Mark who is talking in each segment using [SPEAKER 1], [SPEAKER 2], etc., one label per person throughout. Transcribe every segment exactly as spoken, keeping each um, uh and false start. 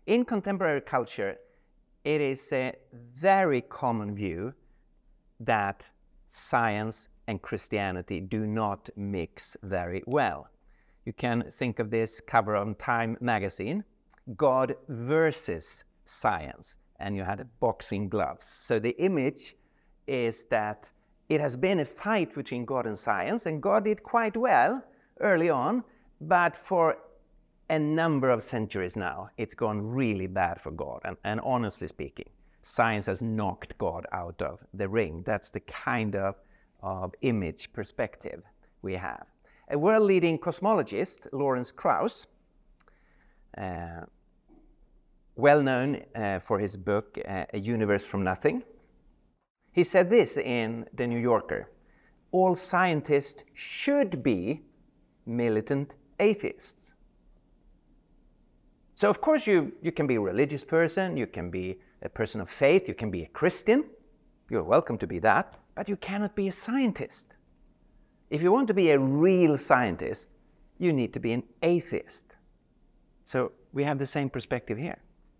[SPEAKER 1] In contemporary culture, it is a very common view that science and Christianity do not mix very well. You can think of this cover on Time magazine, God versus science, and you had boxing gloves. So the image is that it has been a fight between God and science, and God did quite well early on, but for a number of centuries now, it's gone really bad for God. And, and honestly speaking, science has knocked God out of the ring. That's the kind of, of image perspective we have. A world-leading cosmologist, Lawrence Krauss, uh, well known uh, for his book, uh, A Universe from Nothing, he said this in The New Yorker: all scientists should be militant atheists. So of course you, you can be a religious person, you can be a person of faith, you can be a Christian, you're welcome to be that, but you cannot be a scientist. If you want to be a real scientist, you need to be an atheist. So we have the same perspective here.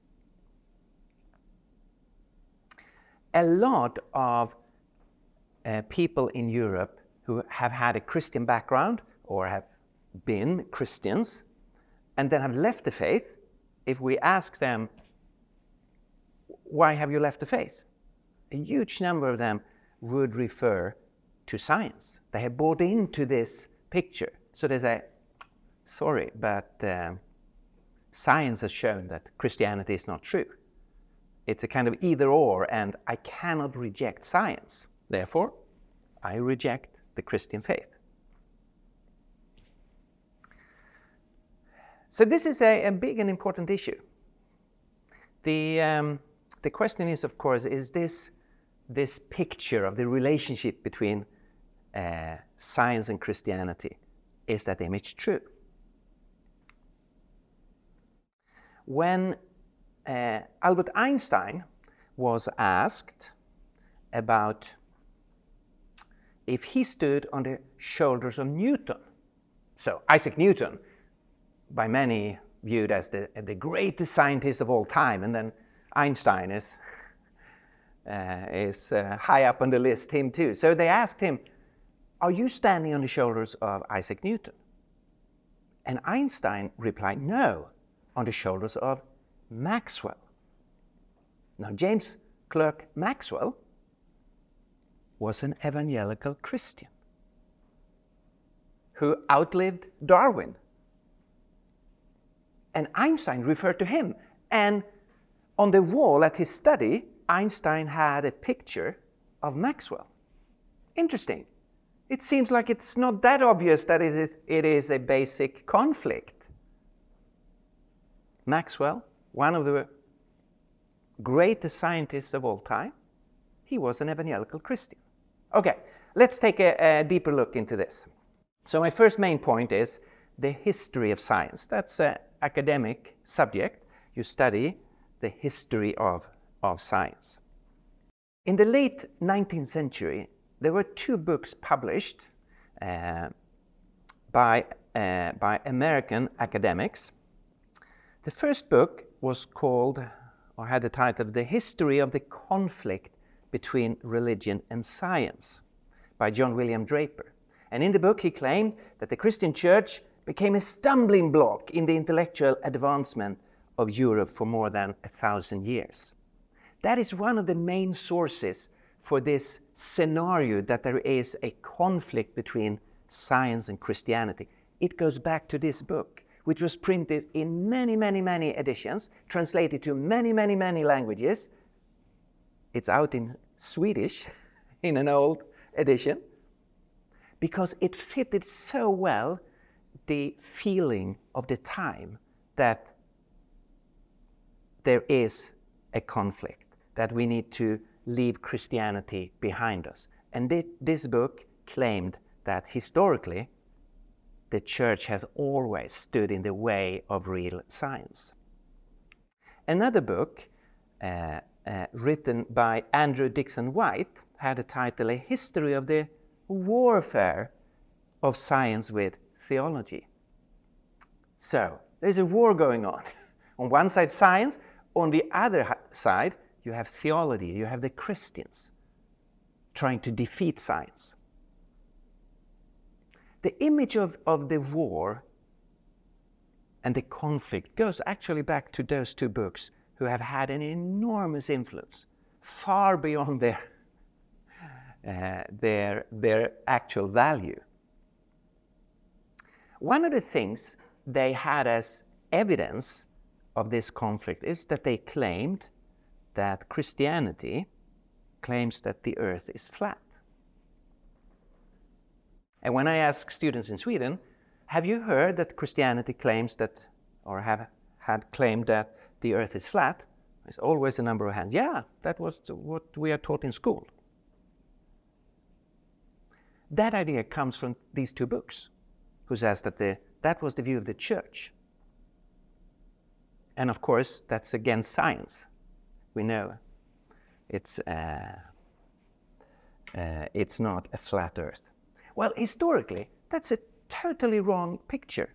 [SPEAKER 1] A lot of uh, people in Europe who have had a Christian background or have been Christians and then have left the faith, if we ask them, why have you left the faith? A huge number of them would refer to science. They have bought into this picture. So they say, sorry, but uh, science has shown that Christianity is not true. It's a kind of either or, and I cannot reject science. Therefore, I reject the Christian faith. So this is a, a big and important issue. The, um, the question is, of course, is this, this picture of the relationship between uh, science and Christianity, is that image true? When uh, Albert Einstein was asked about if he stood on the shoulders of Newton, so Isaac Newton, by many viewed as the, the greatest scientist of all time, and then Einstein is, uh, is uh, high up on the list, him too. So they asked him, are you standing on the shoulders of Isaac Newton? And Einstein replied, no, on the shoulders of Maxwell. Now, James Clerk Maxwell was an evangelical Christian who outlived Darwin. And Einstein referred to him. And on the wall at his study, Einstein had a picture of Maxwell. Interesting. It seems like it's not that obvious that it is, it is a basic conflict. Maxwell, one of the greatest scientists of all time, he was an evangelical Christian. Okay, let's take a, a deeper look into this. So my first main point is the history of science. That's an academic subject. You study the history of, of science. In the late nineteenth century, there were two books published uh, by, uh, by American academics. The first book was called, or had the title, The History of the Conflict Between Religion and Science, by John William Draper. And in the book he claimed that the Christian church became a stumbling block in the intellectual advancement of Europe for more than a thousand years. That is one of the main sources for this scenario that there is a conflict between science and Christianity. It goes back to this book, which was printed in many, many, many editions, translated to many, many, many languages. It's out in Swedish in an old edition, because it fitted so well the feeling of the time that there is a conflict, that we need to leave Christianity behind us. And th- this book claimed that historically the church has always stood in the way of real science. Another book uh, uh, written by Andrew Dixon White had a title, A History of the Warfare of Science with Theology. So there's a war going on On one side, science. On the other side, you have theology. You have the Christians trying to defeat science. The image of, of the war and the conflict goes actually back to those two books who have had an enormous influence, far beyond their, uh, their, their actual value. One of the things they had as evidence of this conflict is that they claimed that Christianity claims that the earth is flat. And when I ask students in Sweden, have you heard that Christianity claims that, or have had claimed that the earth is flat? There's always a number of hands. Yeah, that was what we are taught in school. That idea comes from these two books, who says that the, that was the view of the church. And of course, that's against science. We know it's, uh, uh, it's not a flat earth. Well, historically, that's a totally wrong picture.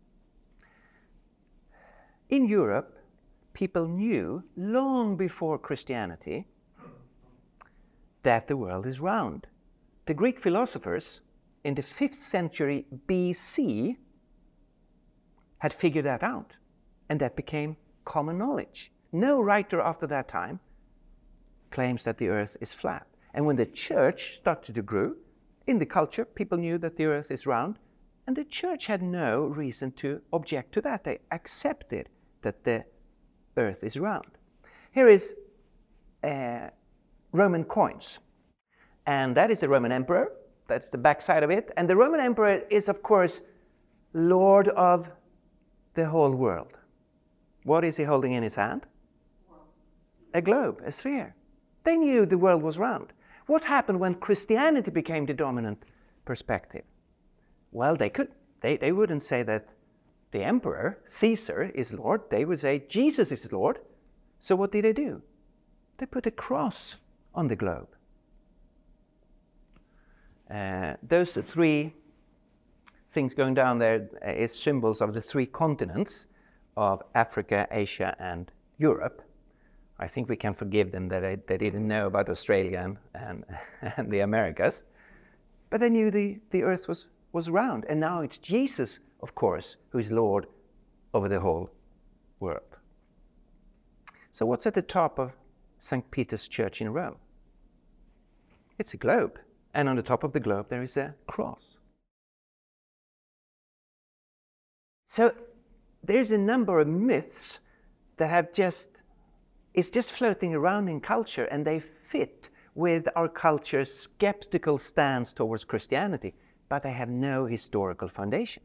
[SPEAKER 1] In Europe, people knew long before Christianity that the world is round. The Greek philosophers in the fifth century B C had figured that out, and that became common knowledge. No writer after that time claims that the earth is flat. And when the church started to grow, in the culture, people knew that the earth is round, and the church had no reason to object to that. They accepted that the earth is round. Here is uh, Roman coins, and that is the Roman emperor. That's the backside of it. And the Roman emperor is, of course, lord of the whole world. What is he holding in his hand? A globe, a sphere. They knew the world was round. What happened when Christianity became the dominant perspective? Well, they could, they, they wouldn't say that the emperor, Caesar, is Lord. They would say Jesus is Lord. So what did they do? They put a cross on the globe. Uh, those three things going down there is symbols of the three continents of Africa, Asia, and Europe. I think we can forgive them that they, they didn't know about Australia and, and, and the Americas. But they knew the, the earth was, was round. And now it's Jesus, of course, who is Lord over the whole world. So what's at the top of Saint Peter's Church in Rome? It's a globe. And on the top of the globe there is a cross. So there's a number of myths that have just It's just floating around in culture, and they fit with our culture's skeptical stance towards Christianity, but they have no historical foundation.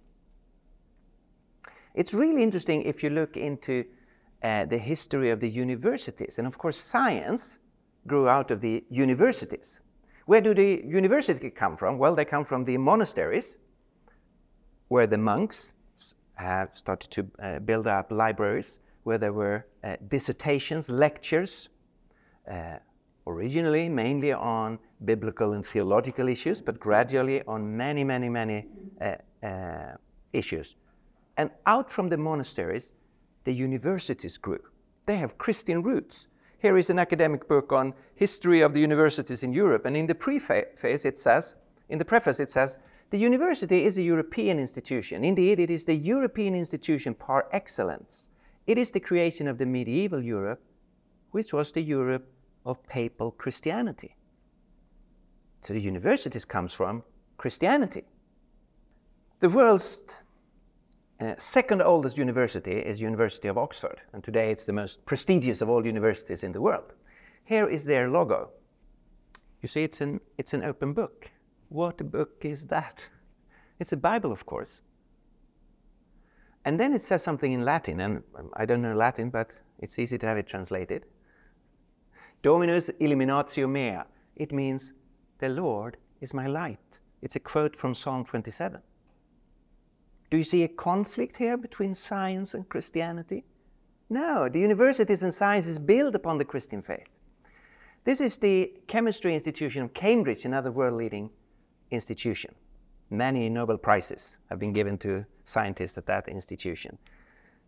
[SPEAKER 1] It's really interesting if you look into uh, the history of the universities, and of course science grew out of the universities. Where do the universities come from? Well, they come from the monasteries, where the monks have started to uh, build up libraries, where there were uh, dissertations, lectures, uh, originally mainly on biblical and theological issues, but gradually on many, many, many uh, uh, issues. And out from the monasteries, the universities grew. They have Christian roots. Here is an academic book on history of the universities in Europe, and in the preface it says, in the preface it says, the university is a European institution. Indeed, it is the European institution par excellence. It is the creation of the medieval Europe, which was the Europe of papal Christianity. So the universities comes from Christianity. The world's uh, second oldest university is University of Oxford, and today it's the most prestigious of all universities in the world. Here is their logo. You see, it's an, it's an open book. What book is that? It's a Bible, of course. And then it says something in Latin, and I don't know Latin, but it's easy to have it translated. Dominus illuminatio mea. It means, the Lord is my light. It's a quote from Psalm twenty-seven. Do you see a conflict here between science and Christianity? No, the universities and sciences build upon the Christian faith. This is the chemistry institution of Cambridge, another world-leading institution. Many Nobel Prizes have been given to scientists at that institution.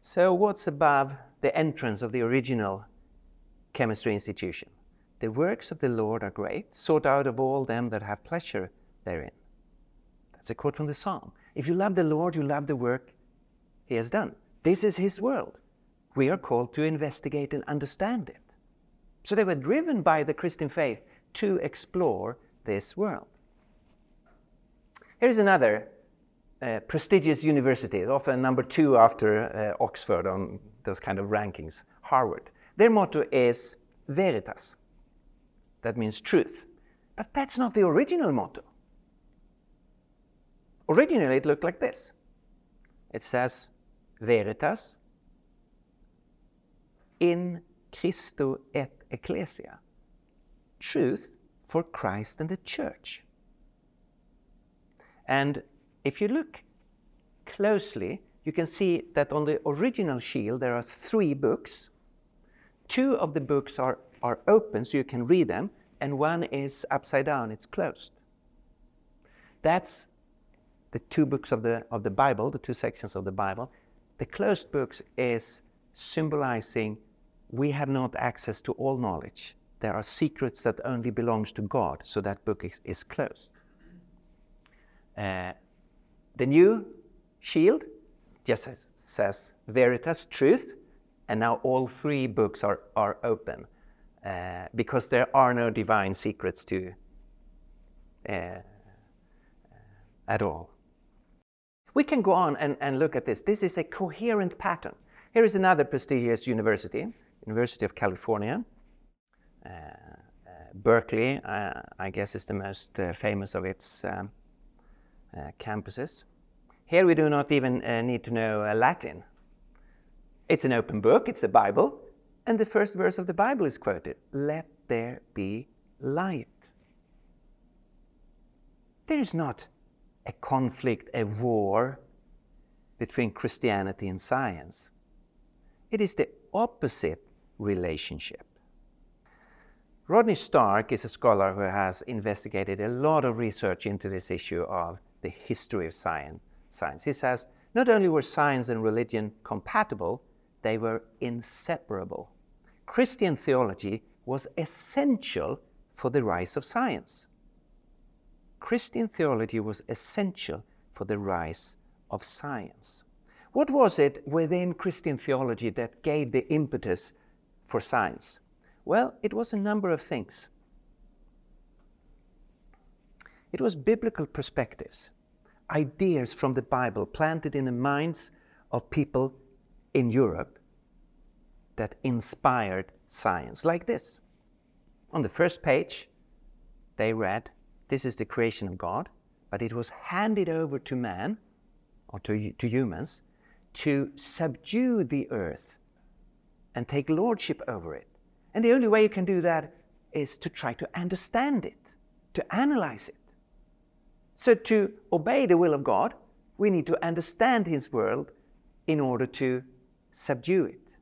[SPEAKER 1] So what's above the entrance of the original chemistry institution? The works of the Lord are great, sought out of all them that have pleasure therein. That's a quote from the Psalm. If you love the Lord, you love the work he has done. This is his world. We are called to investigate and understand it. So they were driven by the Christian faith to explore this world. Here's another uh, prestigious university, often number two after uh, Oxford on those kind of rankings, Harvard. Their motto is Veritas. That means truth. But that's not the original motto. Originally it looked like this. It says Veritas in Christo et Ecclesia. Truth for Christ and the church. And if you look closely, you can see that on the original shield there are three books. Two of the books are, are open so you can read them, and one is upside down, it's closed. That's the two books of the, of the Bible, the two sections of the Bible. The closed books is symbolizing we have not access to all knowledge. There are secrets that only belongs to God, so that book is, is closed. Uh, the new shield just says, says Veritas, truth, and now all three books are, are open uh, because there are no divine secrets to uh, at all. We can go on and, and look at this. This is a coherent pattern. Here is another prestigious university, University of California. Uh, uh, Berkeley, uh, I guess, is the most uh, famous of its um, uh, campuses. Here we do not even uh, need to know uh, Latin. It's an open book, it's the Bible, and the first verse of the Bible is quoted, "Let there be light." There is not a conflict, a war between Christianity and science. It is the opposite relationship. Rodney Stark is a scholar who has investigated a lot of research into this issue of the history of science. Science. He says, not only were science and religion compatible, they were inseparable. Christian theology was essential for the rise of science. Christian theology was essential for the rise of science. What was it within Christian theology that gave the impetus for science? Well, it was a number of things. It was biblical perspectives, ideas from the Bible planted in the minds of people in Europe that inspired science, like this. On the first page, they read, this is the creation of God, but it was handed over to man, or to, to humans, to subdue the earth and take lordship over it. And the only way you can do that is to try to understand it, to analyze it. So to obey the will of God, we need to understand His world in order to subdue it.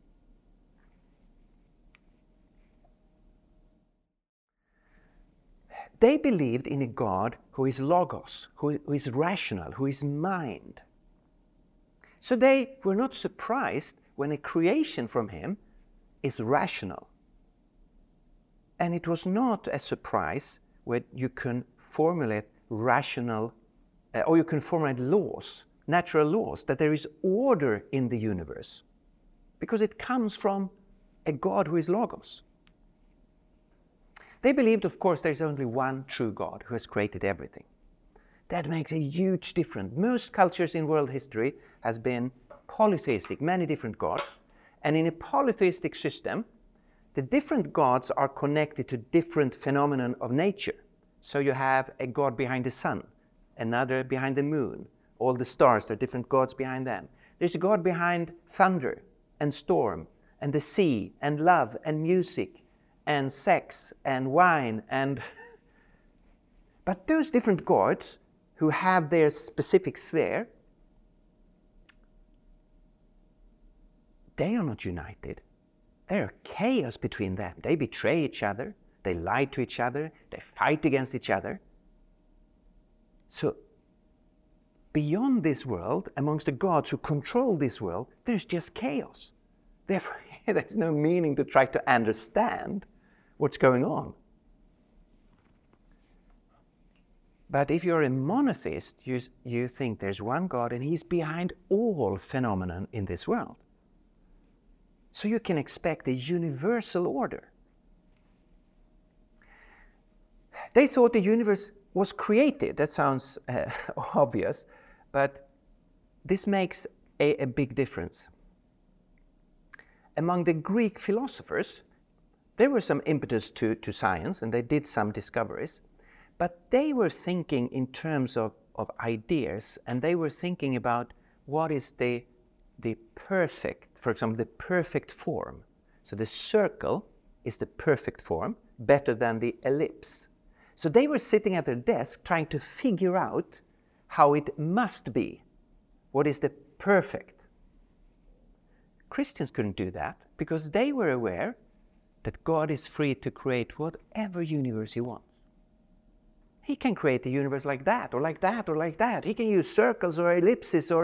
[SPEAKER 1] They believed in a God who is logos, who, who is rational, who is mind. So they were not surprised when a creation from Him is rational. And it was not a surprise when you can formulate rational, uh, or you can formulate laws, natural laws, that there is order in the universe. Because it comes from a God who is logos. They believed, of course, there is only one true God who has created everything. That makes a huge difference. Most cultures in world history has been polytheistic, many different gods. And in a polytheistic system, the different gods are connected to different phenomena of nature. So you have a god behind the sun, another behind the moon. All the stars, there are different gods behind them. There's a god behind thunder and storm and the sea and love and music and sex and wine and... But those different gods who have their specific sphere, they are not united. There are chaos between them. They betray each other. They lie to each other. They fight against each other. So beyond this world, amongst the gods who control this world, there's just chaos. Therefore, there's no meaning to try to understand what's going on. But if you're a monotheist, you, you think there's one God and he's behind all phenomena in this world. So you can expect a universal order. They thought the universe was created. That sounds uh, obvious, but this makes a, a big difference. Among the Greek philosophers, there was some impetus to, to science, and they did some discoveries, but they were thinking in terms of, of ideas, and they were thinking about what is the, the perfect, for example, the perfect form. So the circle is the perfect form, better than the ellipse. So they were sitting at their desk trying to figure out how it must be. What is the perfect? Christians couldn't do that because they were aware that God is free to create whatever universe he wants. He can create a universe like that, or like that, or like that. He can use circles or ellipses or...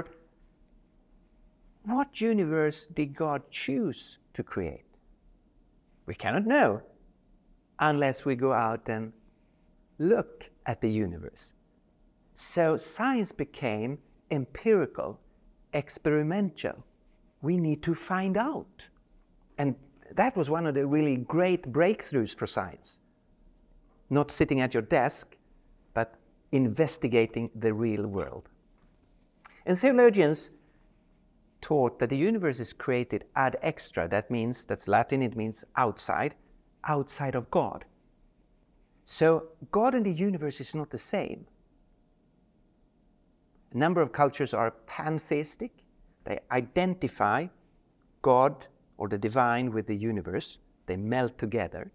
[SPEAKER 1] What universe did God choose to create? We cannot know unless we go out and look at the universe. So science became empirical, experimental. We need to find out. And that was one of the really great breakthroughs for science. Not sitting at your desk, but investigating the real world. And theologians taught that the universe is created ad extra. That means, that's Latin, it means outside, outside of God. So God and the universe is not the same. A number of cultures are pantheistic. They identify God or the divine with the universe. They melt together.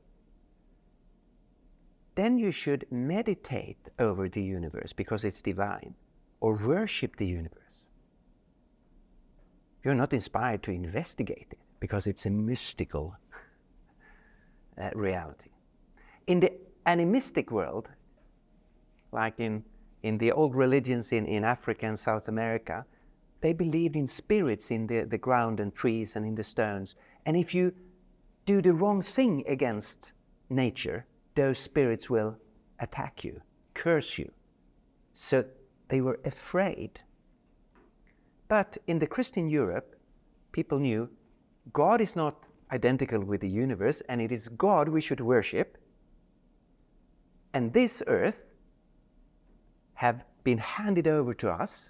[SPEAKER 1] Then you should meditate over the universe because it's divine, or worship the universe. You're not inspired to investigate it because it's a mystical uh, reality. In the animistic world, like in, in the old religions in, in Africa and South America, they believed in spirits in the, the ground and trees and in the stones. And if you do the wrong thing against nature, those spirits will attack you, curse you. So they were afraid. But in the Christian Europe, people knew God is not identical with the universe, and it is God we should worship. And this earth have been handed over to us,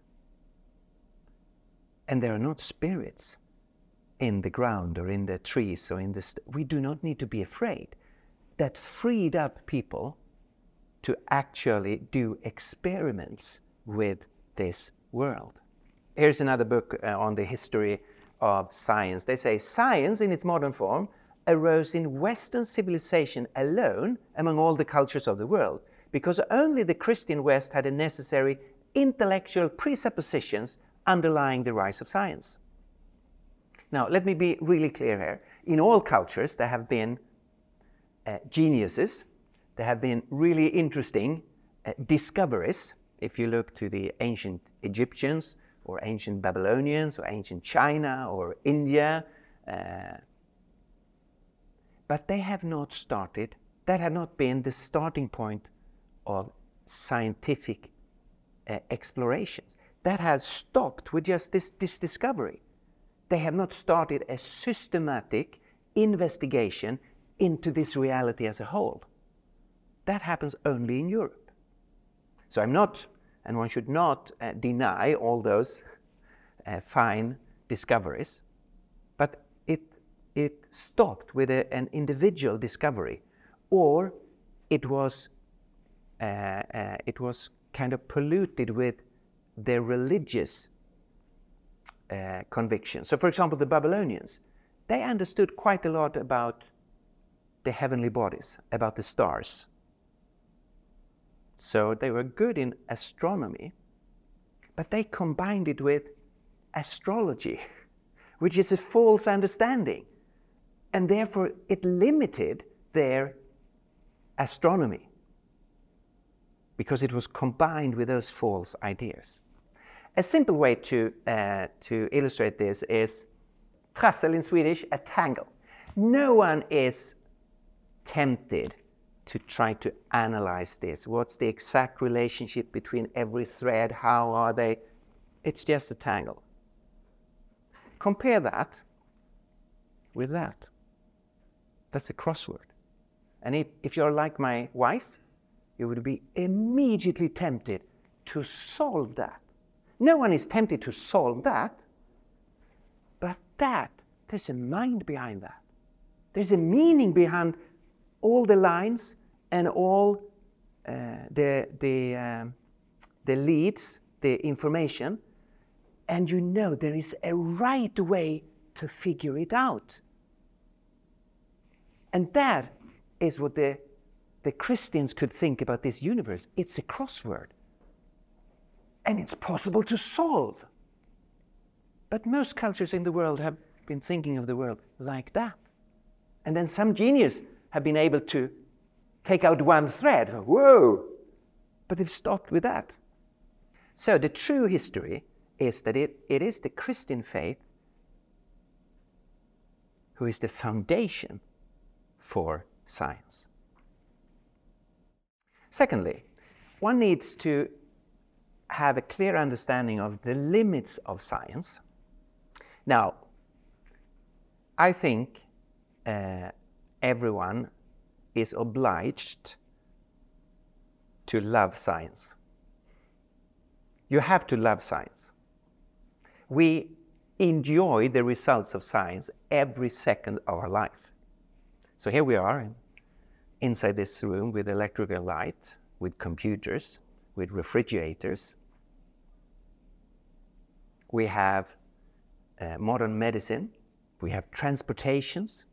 [SPEAKER 1] and there are not spirits in the ground or in the trees or in the... St- we do not need to be afraid. That freed up people to actually do experiments with this world. Here's another book uh, on the history of science. They say science in its modern form arose in Western civilization alone among all the cultures of the world, because only the Christian West had the necessary intellectual presuppositions underlying the rise of science. Now, let me be really clear here. In all cultures, there have been uh, geniuses. There have been really interesting uh, discoveries. If you look to the ancient Egyptians, or ancient Babylonians, or ancient China, or India, uh, but they have not started, that had not been the starting point of scientific uh, explorations. That has stopped with just this, this discovery. They have not started a systematic investigation into this reality as a whole. That happens only in Europe. So I'm not, and one should not uh, deny all those uh, fine discoveries, but it, it stopped with a, an individual discovery, or it was, uh, uh, it was kind of polluted with their religious uh, conviction. So for example, the Babylonians, they understood quite a lot about the heavenly bodies, about the stars. So they were good in astronomy, but they combined it with astrology, which is a false understanding. And therefore it limited their astronomy because it was combined with those false ideas. A simple way to, uh, to illustrate this is trassel in Swedish, a tangle. No one is tempted to try to analyze this. What's the exact relationship between every thread? How are they? It's just a tangle. Compare that with that. That's a crossword. And if, if you're like my wife, you would be immediately tempted to solve that. No one is tempted to solve that, but that, there's a mind behind that. There's a meaning behind all the lines and all uh, the, the, um, the leads, the information, and you know there is a right way to figure it out. And that is what the, the Christians could think about this universe. It's a crossword. And it's possible to solve. But most cultures in the world have been thinking of the world like that. And then some genius have been able to take out one thread. Whoa! But they've stopped with that. So the true history is that it, it is the Christian faith who is the foundation for science. Secondly, one needs to have a clear understanding of the limits of science. Now, I think uh, everyone is obliged to love science. You have to love science. We enjoy the results of science every second of our life. So here we are in, inside this room with electrical light, with computers, with refrigerators. We have uh, modern medicine. We have transportations.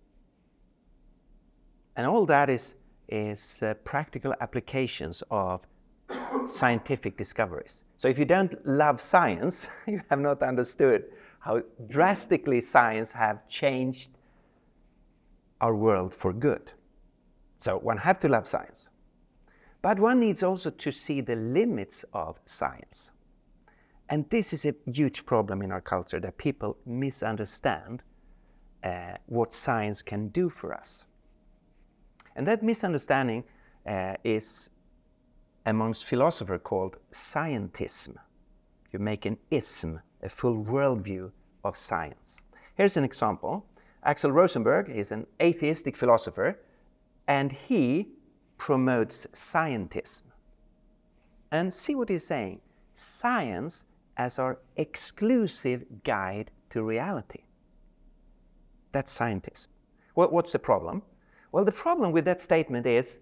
[SPEAKER 1] And all that is, is uh, practical applications of scientific discoveries. So if you don't love science, you have not understood how drastically science have changed our world for good. So one has to love science. But one needs also to see the limits of science. And this is a huge problem in our culture, that people misunderstand uh, what science can do for us. And that misunderstanding uh, is amongst philosophers called scientism. You make an ism, a full worldview of science. Here's an example. Axel Rosenberg is an atheistic philosopher, and he promotes scientism. And see what he's saying. Science as our exclusive guide to reality. That's scientism. Well, what's the problem? Well, the problem with that statement is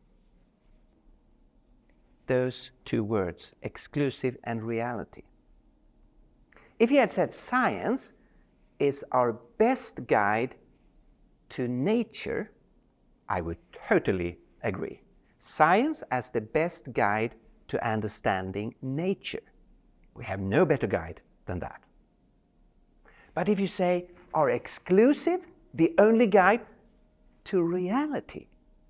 [SPEAKER 1] those two words, exclusive and reality. If he had said science is our best guide to nature, I would totally agree. Science as the best guide to understanding nature. We have no better guide than that. But if you say our exclusive, the only guide to reality,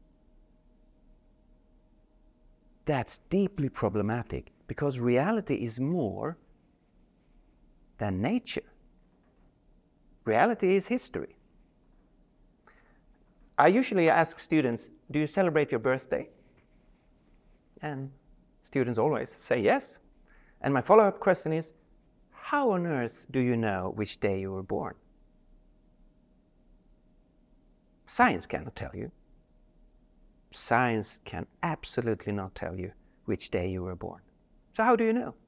[SPEAKER 1] that's deeply problematic, because reality is more than nature. Reality is history. I usually ask students, do you celebrate your birthday? And students always say yes. And my follow-up question is, how on earth do you know which day you were born? Science cannot tell you. Science can absolutely not tell you which day you were born. So how do you know?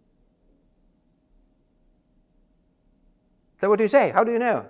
[SPEAKER 1] So what do you say? How do you know?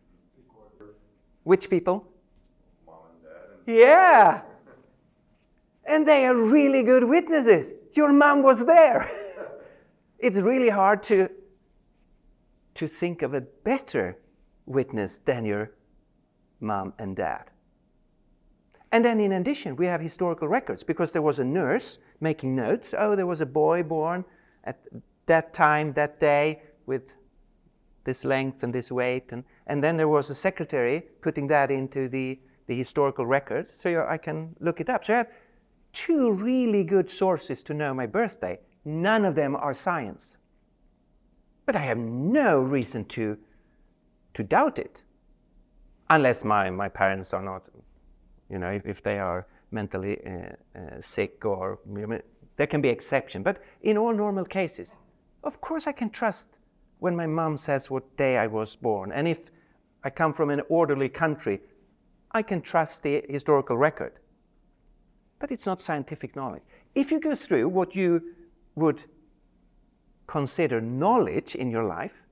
[SPEAKER 1] Which people?
[SPEAKER 2] Mom and Dad. And
[SPEAKER 1] yeah! And they are really good witnesses. Your mom was there. It's really hard to, to think of a better witness than your mom and dad. And then in addition, we have historical records, because there was a nurse making notes. Oh, there was a boy born at that time, that day, with this length and this weight. And, and then there was a secretary putting that into the, the historical records, so I can look it up. So I have two really good sources to know my birthday. None of them are science. But I have no reason to, to doubt it. Unless my, my parents are not, you know, if, if they are mentally uh, uh, sick, or you know, there can be exception. But in all normal cases, of course I can trust when my mom says what day I was born. And if I come from an orderly country, I can trust the historical record. But it's not scientific knowledge. If you go through what you would consider knowledge in your life,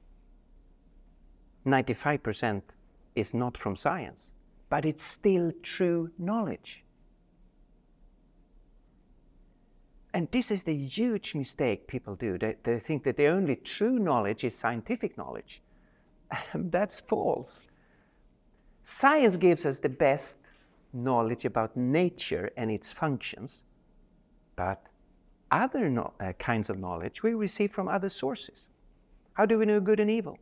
[SPEAKER 1] ninety-five percent is not from science, but it's still true knowledge. And this is the huge mistake people do. They, they think that the only true knowledge is scientific knowledge. And that's false. Science gives us the best knowledge about nature and its functions, but other no, uh, kinds of knowledge we receive from other sources. How do we know good and evil?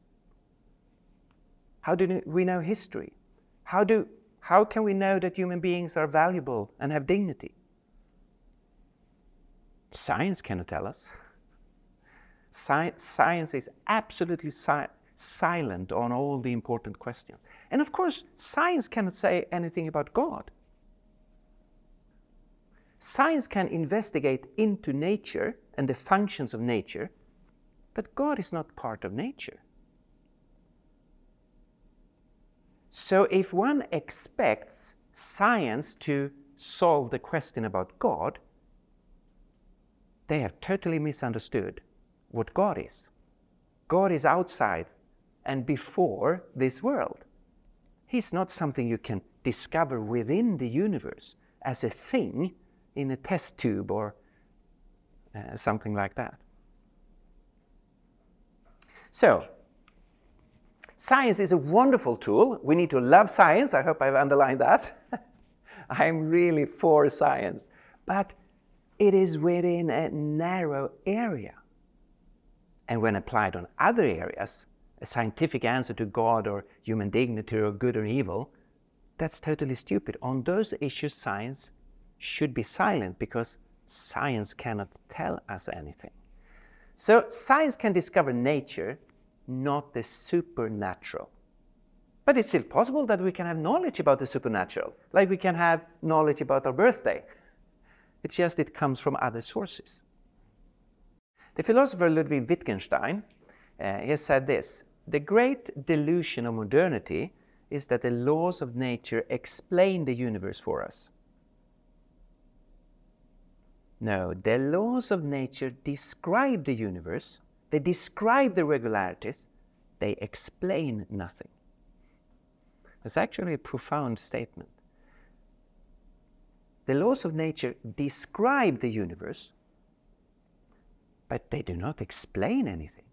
[SPEAKER 1] How do we know history? How, do, how can we know that human beings are valuable and have dignity? Science cannot tell us. Sci- science is absolutely si- silent on all the important questions. And of course, science cannot say anything about God. Science can investigate into nature and the functions of nature, but God is not part of nature. So if one expects science to solve the question about God, they have totally misunderstood what God is. God is outside and before this world. He's not something you can discover within the universe as a thing in a test tube or uh, something like that. So, science is a wonderful tool. We need to love science. I hope I've underlined that. I'm really for science. But it is within a narrow area. And when applied on other areas, a scientific answer to God or human dignity or good or evil, that's totally stupid. On those issues, science should be silent because science cannot tell us anything. So science can discover nature, not the supernatural. But it's still possible that we can have knowledge about the supernatural, like we can have knowledge about our birthday. It's just it comes from other sources. The philosopher Ludwig Wittgenstein uh, he has said this: the great delusion of modernity is that the laws of nature explain the universe for us. No, the laws of nature describe the universe, they describe the regularities, they explain nothing. That's actually a profound statement. The laws of nature describe the universe, but they do not explain anything.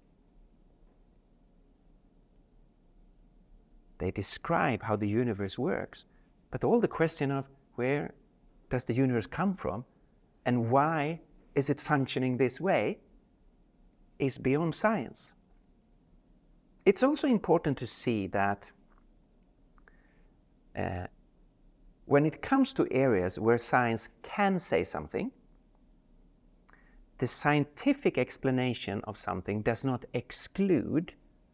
[SPEAKER 1] They describe how the universe works, but all the question of where does the universe come from and why is it functioning this way is beyond science. It's also important to see that uh, when it comes to areas where science can say something, the scientific explanation of something does not exclude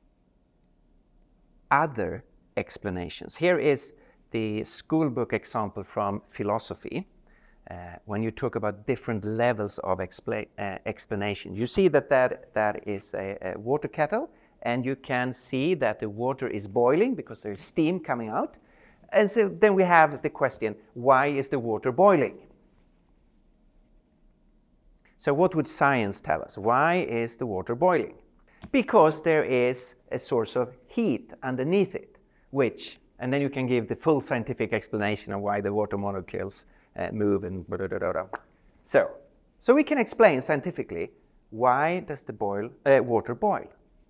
[SPEAKER 1] other explanations. Here is the school book example from philosophy. Uh, when you talk about different levels of expla- uh, explanation, you see that that, that is a, a water kettle, and you can see that the water is boiling because there is steam coming out. And so then we have the question, why is the water boiling? So what would science tell us? Why is the water boiling? Because there is a source of heat underneath it, which, and then you can give the full scientific explanation of why the water molecules uh, move and blah, blah, blah, blah. So, so we can explain scientifically why does the boil, uh, water boil.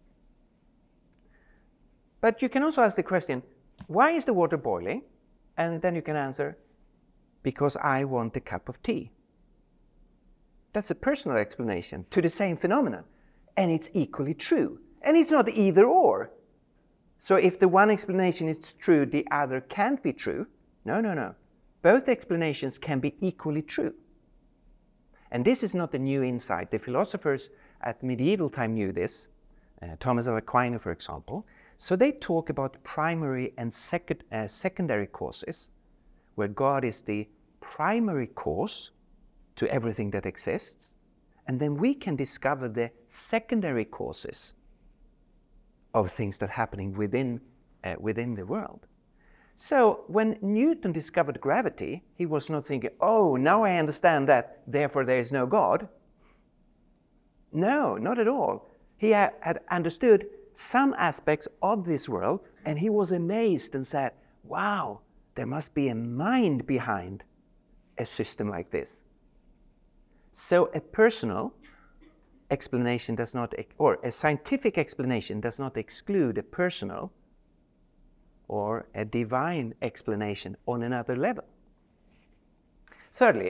[SPEAKER 1] But you can also ask the question, why is the water boiling? And then you can answer, because I want a cup of tea. That's a personal explanation to the same phenomenon. And it's equally true. And it's not either or. So if the one explanation is true, the other can't be true. No, no, no. Both explanations can be equally true. And this is not a new insight. The philosophers at medieval time knew this. Uh, Thomas of Aquino, for example. So they talk about primary and second, uh, secondary causes, where God is the primary cause to everything that exists, and then we can discover the secondary causes of things that are happening within, uh, within the world. So when Newton discovered gravity, he was not thinking, oh, now I understand that, therefore there is no God. No, not at all. He ha- had understood some aspects of this world, and he was amazed and said, wow, there must be a mind behind a system like this. So a personal explanation does not, or a scientific explanation does not exclude a personal or a divine explanation on another level. Thirdly,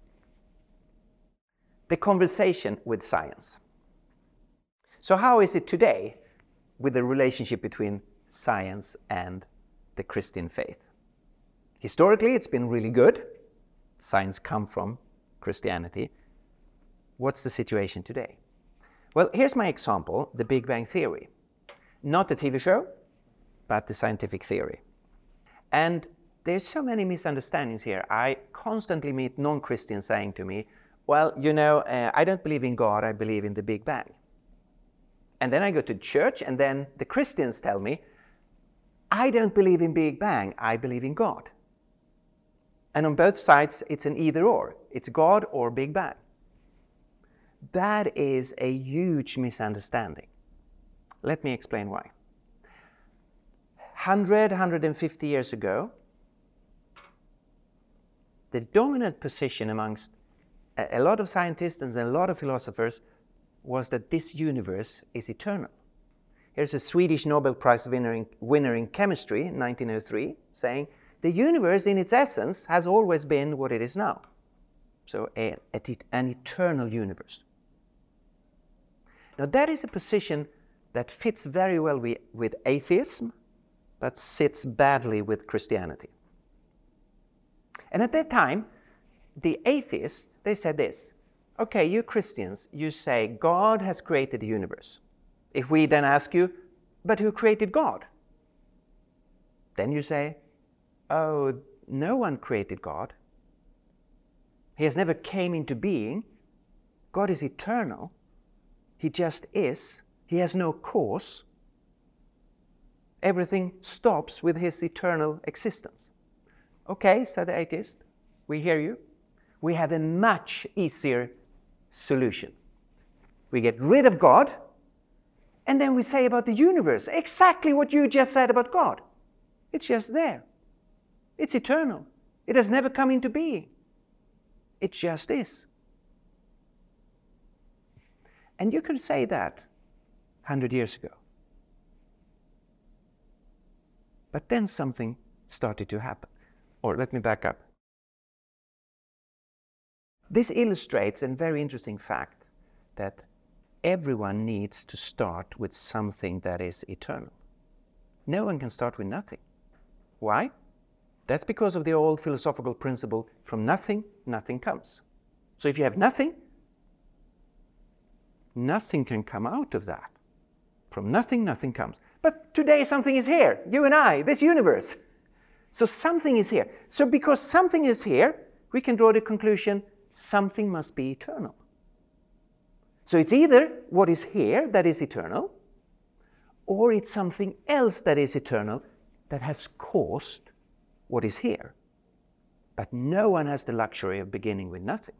[SPEAKER 1] the conversation with science. So how is it today with the relationship between science and the Christian faith? Historically, it's been really good. Science comes from Christianity. What's the situation today? Well, here's my example, the Big Bang Theory. Not a T V show, but the scientific theory. And there's so many misunderstandings here. I constantly meet non-Christians saying to me, well, you know, uh, I don't believe in God, I believe in the Big Bang. And then I go to church, and then the Christians tell me, I don't believe in Big Bang, I believe in God. And on both sides, it's an either or. It's God or Big Bang. That is a huge misunderstanding. Let me explain why. one hundred, one hundred fifty years ago, the dominant position amongst a lot of scientists and a lot of philosophers was that this universe is eternal. Here's a Swedish Nobel Prize winner in, winner in chemistry in nineteen oh three saying, the universe in its essence has always been what it is now. So a, a, an eternal universe. Now that is a position that fits very well with, with atheism, but sits badly with Christianity. And at that time, the atheists, they said this, okay, you Christians, you say God has created the universe. If we then ask you, but who created God? Then you say, oh, no one created God. He has never came into being. God is eternal. He just is. He has no cause. Everything stops with his eternal existence. Okay, said the atheist, we hear you. We have a much easier solution. We get rid of God, and then we say about the universe exactly what you just said about God. It's just there. It's eternal. It has never come into being. It just is. And you could say that one hundred years ago. But then something started to happen. Or let me back up. This illustrates a very interesting fact that everyone needs to start with something that is eternal. No one can start with nothing. Why? That's because of the old philosophical principle, from nothing, nothing comes. So if you have nothing, nothing can come out of that. From nothing, nothing comes. But today something is here, you and I, this universe. So something is here. So because something is here, we can draw the conclusion, something must be eternal. So it's either what is here that is eternal, or it's something else that is eternal that has caused what is here. But no one has the luxury of beginning with nothing.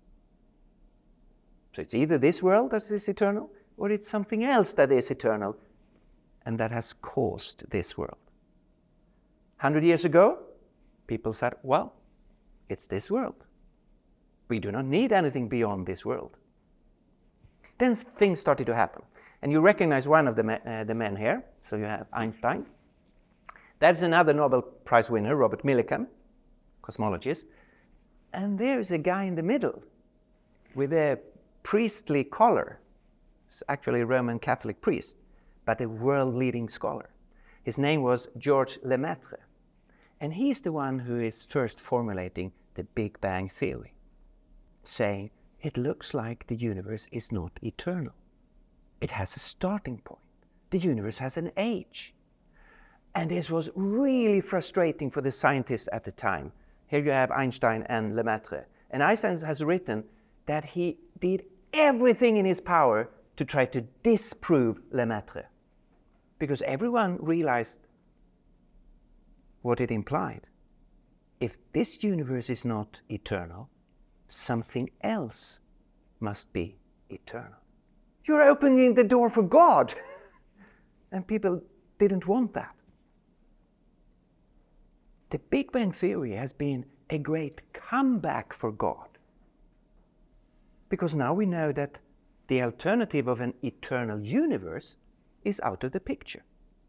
[SPEAKER 1] So it's either this world that is eternal, or it's something else that is eternal and that has caused this world. Hundred years ago, people said, well, it's this world. We do not need anything beyond this world. Then things started to happen. And you recognize one of the, me- uh, the men here. So you have Einstein. That's another Nobel Prize winner, Robert Millikan, cosmologist. And there's a guy in the middle with a priestly collar. It's actually a Roman Catholic priest, but a world-leading scholar. His name was Georges Lemaitre. And he's the one who is first formulating the Big Bang Theory, saying it looks like the universe is not eternal. it has a starting point. The universe has an age. And this was really frustrating for the scientists at the time. Here you have Einstein and Lemaitre. And Einstein has written that he did everything in his power to try to disprove Lemaitre, because everyone realized what it implied. If this universe is not eternal, something else must be eternal. You're opening the door for God. And people didn't want that. The Big Bang Theory has been a great comeback for God, because now we know that the alternative of an eternal universe is out of the picture.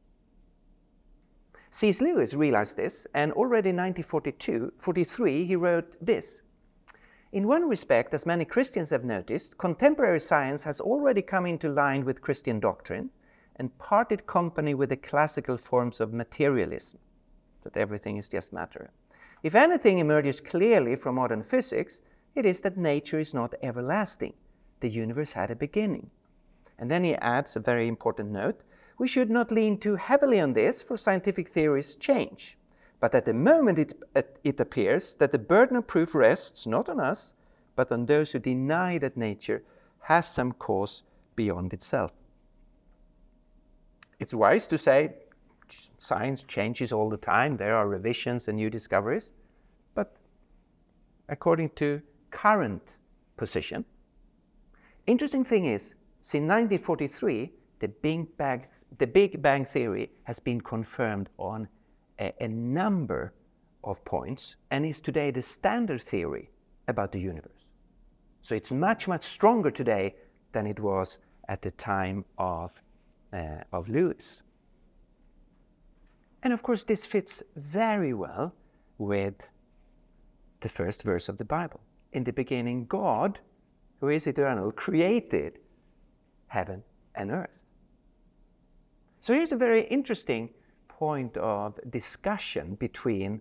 [SPEAKER 1] C S Lewis realized this, and already in nineteen forty-two, forty-three he wrote this: "In one respect, as many Christians have noticed, contemporary science has already come into line with Christian doctrine and parted company with the classical forms of materialism, that everything is just matter. If anything emerges clearly from modern physics, it is that nature is not everlasting. The universe had a beginning." And then he adds a very important note: "We should not lean too heavily on this, for scientific theories change. But at the moment it, it appears that the burden of proof rests not on us, but on those who deny that nature has some cause beyond itself." It's wise to say science changes all the time, there are revisions and new discoveries, but according to current position, interesting thing is, since nineteen forty-three, the Big Bang, the Big Bang Theory has been confirmed on a, a number of points and is today the standard theory about the universe. So it's much, much stronger today than it was at the time of, uh, of Lewis. And of course, this fits very well with the first verse of the Bible. In the beginning, God, who is eternal, created heaven and earth. So here's a very interesting point of discussion between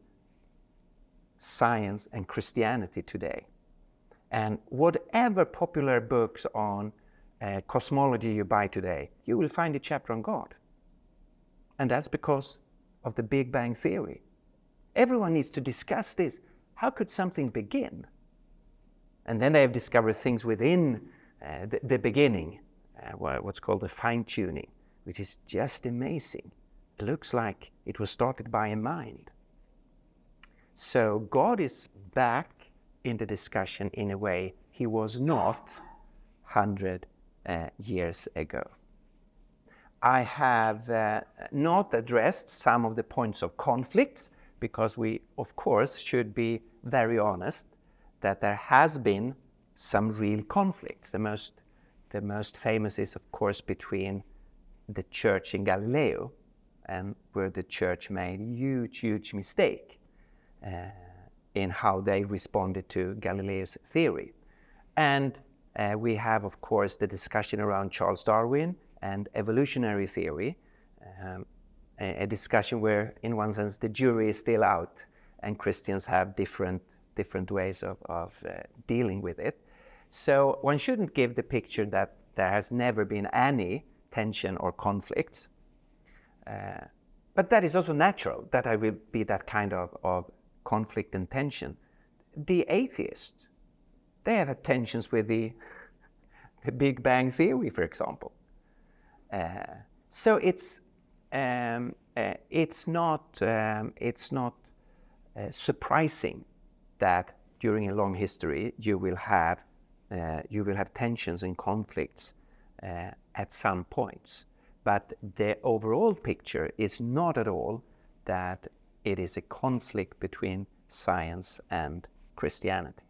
[SPEAKER 1] science and Christianity today. And whatever popular books on uh, cosmology you buy today, you will find a chapter on God. And that's because of the Big Bang Theory. Everyone needs to discuss this. How could something begin? And then they have discovered things within uh, the, the beginning, uh, what's called the fine-tuning, which is just amazing. It looks like it was started by a mind. So God is back in the discussion in a way he was not one hundred uh, years ago. I have uh, not addressed some of the points of conflict, because we, of course, should be very honest that there has been some real conflicts. The most, the most famous is, of course, between the church in Galileo, and where the church made a huge, huge mistake uh, in how they responded to Galileo's theory. And uh, we have, of course, the discussion around Charles Darwin and evolutionary theory, um, a, a discussion where, in one sense, the jury is still out, and Christians have different, different ways of, of uh, dealing with it. So one shouldn't give the picture that there has never been any tension or conflicts. Uh, but that is also natural, that there will be that kind of, of conflict and tension. The atheists, they have had tensions with the, the Big Bang Theory, for example. Uh, so it's um, uh, it's not um, it's not uh, surprising that during a long history you will have uh, you will have tensions and conflicts uh, at some points. But the overall picture is not at all that it is a conflict between science and Christianity.